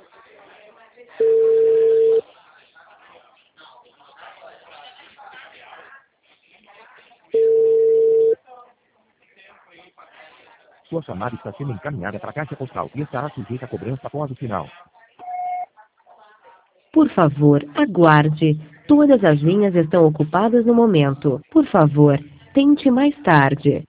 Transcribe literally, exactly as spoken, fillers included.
Sua chamada está sendo encaminhada para a caixa postal e estará sujeita a cobrança após o sinal. Por favor, aguarde. Todas as linhas estão ocupadas no momento. Por favor, tente mais tarde.